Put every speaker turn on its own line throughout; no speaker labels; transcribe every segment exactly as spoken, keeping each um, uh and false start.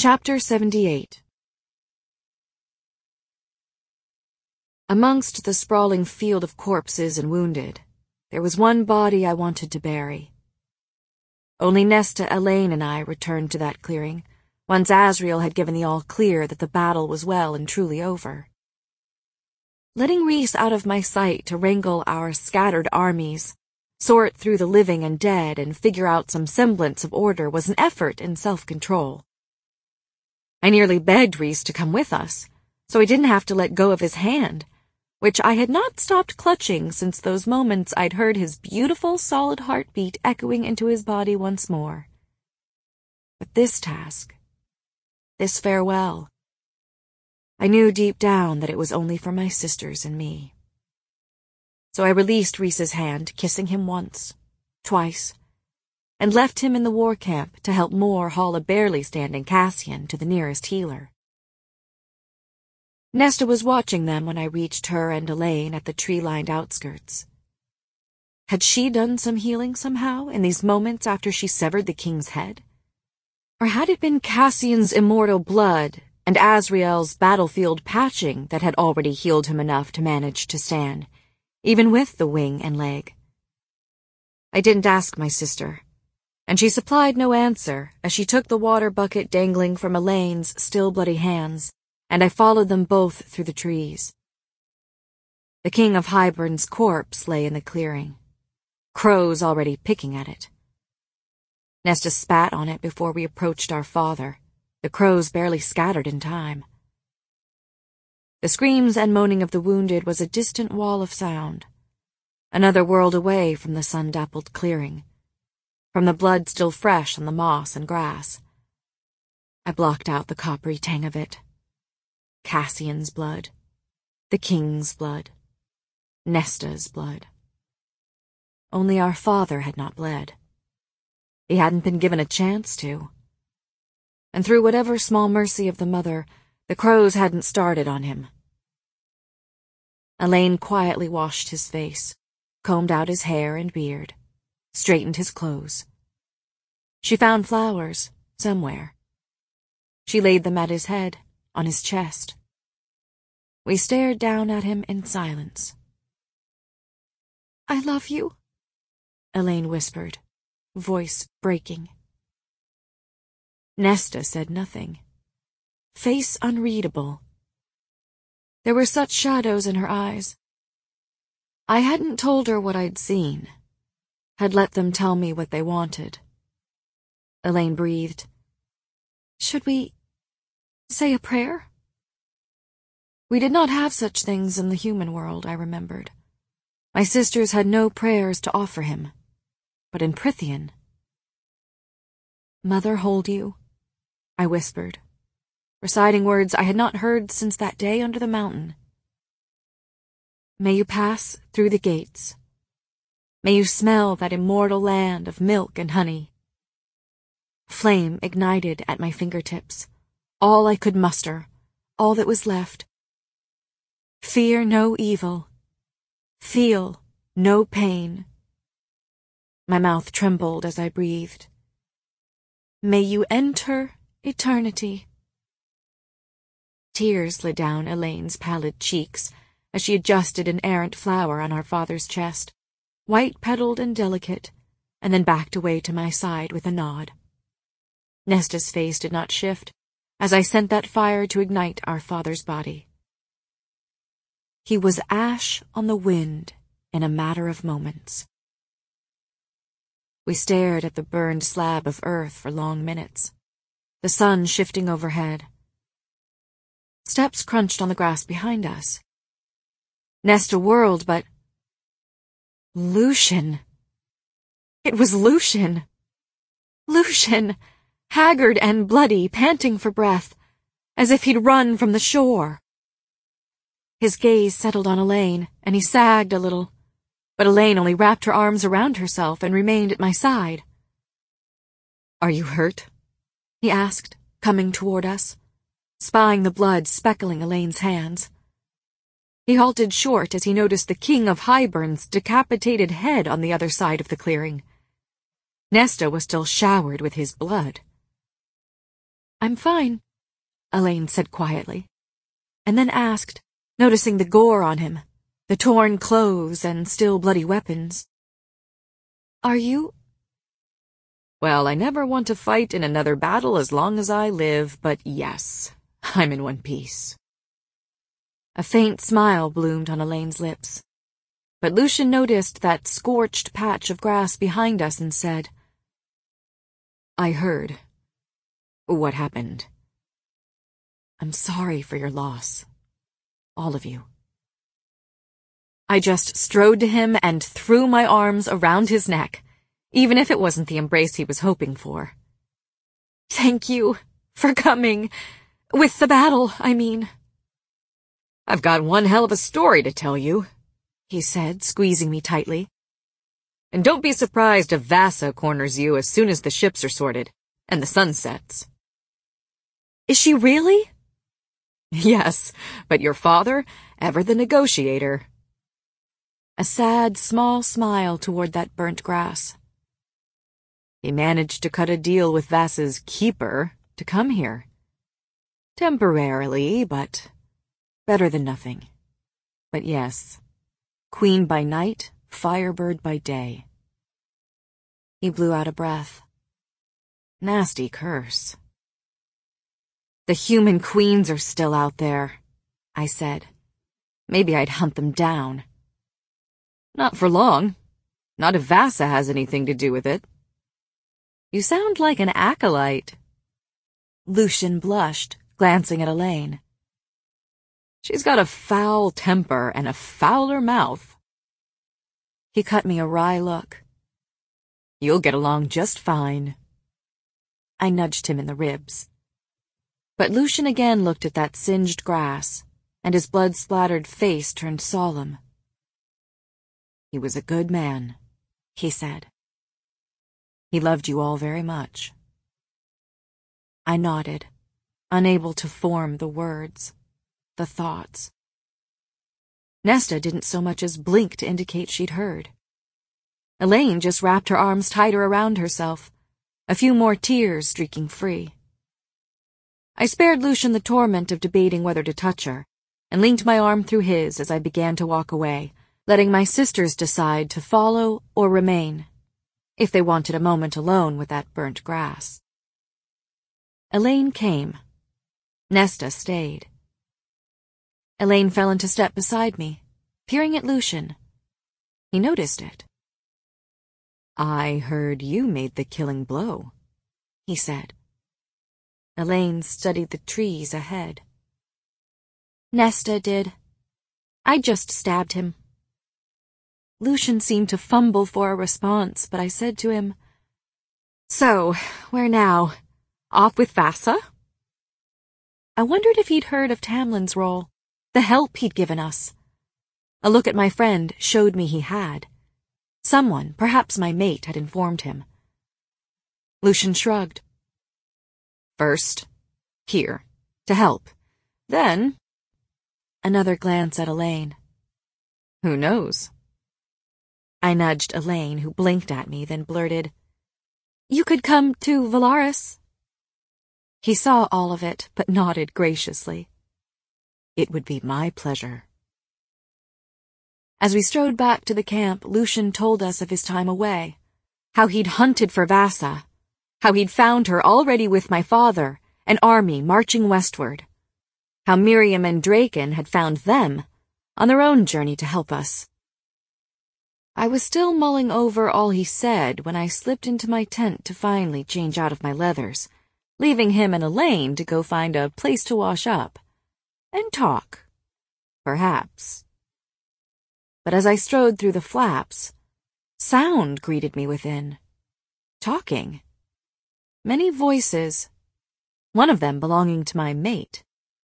Chapter seventy-eight. Amongst the sprawling field of corpses and wounded, there was one body I wanted to bury. Only Nesta, Elaine, and I returned to that clearing, once Asriel had given the all-clear that the battle was well and truly over. Letting Rhys out of my sight to wrangle our scattered armies, sort through the living and dead, and figure out some semblance of order was an effort in self-control. I nearly begged Rhys to come with us, so I didn't have to let go of his hand, which I had not stopped clutching since those moments I'd heard his beautiful, solid heartbeat echoing into his body once more. But this task, this farewell, I knew deep down that it was only for my sisters and me. So I released Rhys's hand, kissing him once, twice, and left him in the war camp to help Mor haul a barely standing Cassian to the nearest healer. Nesta was watching them when I reached her and Elaine at the tree-lined outskirts. Had she done some healing somehow in these moments after she severed the king's head? Or had it been Cassian's immortal blood and Asriel's battlefield patching that had already healed him enough to manage to stand, even with the wing and leg? I didn't ask my sister, and she supplied no answer as she took the water bucket dangling from Elaine's still bloody hands, and I followed them both through the trees. The King of Hybern's corpse lay in the clearing, crows already picking at it. Nesta spat on it before we approached our father, the crows barely scattered in time. The screams and moaning of the wounded was a distant wall of sound, another world away from the sun-dappled clearing, from the blood still fresh on the moss and grass. I blocked out the coppery tang of it. Cassian's blood, the king's blood, Nesta's blood. Only our father had not bled. He hadn't been given a chance to. And through whatever small mercy of the mother, the crows hadn't started on him. Elaine quietly washed his face, combed out his hair and beard, straightened his clothes. She found flowers, somewhere. She laid them at his head, on his chest. We stared down at him in silence. "I love you," Elaine whispered, voice breaking. Nesta said nothing, face unreadable. There were such shadows in her eyes. I hadn't told her what I'd seen, had let them tell me what they wanted. Elaine breathed. "Should we say a prayer?" We did not have such things in the human world, I remembered. My sisters had no prayers to offer him, but in Prythian. "Mother hold you," I whispered, reciting words I had not heard since that day under the mountain. "May you pass through the gates. May you smell that immortal land of milk and honey." Flame ignited at my fingertips, all I could muster, all that was left. Fear no evil. Feel no pain. My mouth trembled as I breathed. "May you enter eternity." Tears slid down Elaine's pallid cheeks as she adjusted an errant flower on our father's chest, white-petaled and delicate, and then backed away to my side with a nod. Nesta's face did not shift as I sent that fire to ignite our father's body. He was ash on the wind in a matter of moments. We stared at the burned slab of earth for long minutes, the sun shifting overhead. Steps crunched on the grass behind us. Nesta whirled, but... Lucien! It was Lucien! Lucien! Haggard and bloody, panting for breath, as if he'd run from the shore. His gaze settled on Elaine, and he sagged a little, but Elaine only wrapped her arms around herself and remained at my side. "Are you hurt?" he asked, coming toward us, spying the blood speckling Elaine's hands. He halted short as he noticed the King of Hybern's decapitated head on the other side of the clearing. Nesta was still showered with his blood. I'm fine, Elaine said quietly, and then asked, noticing the gore on him, the torn clothes and still bloody weapons. Are you? Well, I never want to fight in another battle as long as I live, but yes, I'm in one piece. A faint smile bloomed on Elaine's lips, but Lucien noticed that scorched patch of grass behind us and said, I heard. What happened? I'm sorry for your loss. All of you. I just strode to him and threw my arms around his neck, even if it wasn't the embrace he was hoping for. Thank you for coming. With the battle, I mean. I've got one hell of a story to tell you, he said, squeezing me tightly. And don't be surprised if Vassa corners you as soon as the ships are sorted, and the sun sets. Is she really? Yes, but your father, ever the negotiator. A sad, small smile toward that burnt grass. He managed to cut a deal with Vassa's keeper to come here. Temporarily, but better than nothing. But yes, queen by night, firebird by day. He blew out a breath. Nasty curse. The human queens are still out there, I said. Maybe I'd hunt them down. Not for long. Not if Vassa has anything to do with it. You sound like an acolyte. Lucien blushed, glancing at Elaine. She's got a foul temper and a fouler mouth. He cut me a wry look. You'll get along just fine. I nudged him in the ribs. But Lucien again looked at that singed grass, and his blood-splattered face turned solemn. He was a good man, he said. He loved you all very much. I nodded, unable to form the words, the thoughts. Nesta didn't so much as blink to indicate she'd heard. Elaine just wrapped her arms tighter around herself, a few more tears streaking free. I spared Lucien the torment of debating whether to touch her, and linked my arm through his as I began to walk away, letting my sisters decide to follow or remain, if they wanted a moment alone with that burnt grass. Elaine came. Nesta stayed. Elaine fell into step beside me, peering at Lucien. He noticed it. I heard you made the killing blow, he said. Elaine studied the trees ahead. Nesta did. I just stabbed him. Lucien seemed to fumble for a response, but I said to him, So, where now? Off with Vassa? I wondered if he'd heard of Tamlin's role, the help he'd given us. A look at my friend showed me he had. Someone, perhaps my mate, had informed him. Lucien shrugged. First, here, to help. Then, another glance at Elaine. Who knows? I nudged Elaine, who blinked at me, then blurted, You could come to Valaris. He saw all of it, but nodded graciously. It would be my pleasure. As we strode back to the camp, Lucien told us of his time away, how he'd hunted for Vassa, how he'd found her already with my father, an army marching westward, how Miriam and Draken had found them on their own journey to help us. I was still mulling over all he said when I slipped into my tent to finally change out of my leathers, leaving him and Elaine to go find a place to wash up and talk, perhaps. But as I strode through the flaps, sound greeted me within. Talking. Many voices, one of them belonging to my mate.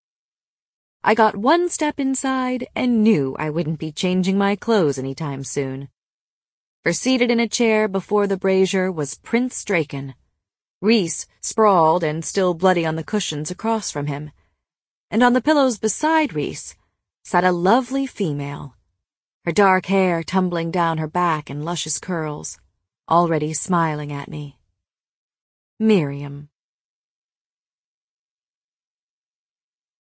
I got one step inside and knew I wouldn't be changing my clothes any time soon. For seated in a chair before the brazier was Prince Draken, Rhys sprawled and still bloody on the cushions across from him, and on the pillows beside Rhys sat a lovely female, her dark hair tumbling down her back in luscious curls, already smiling at me. Miriam.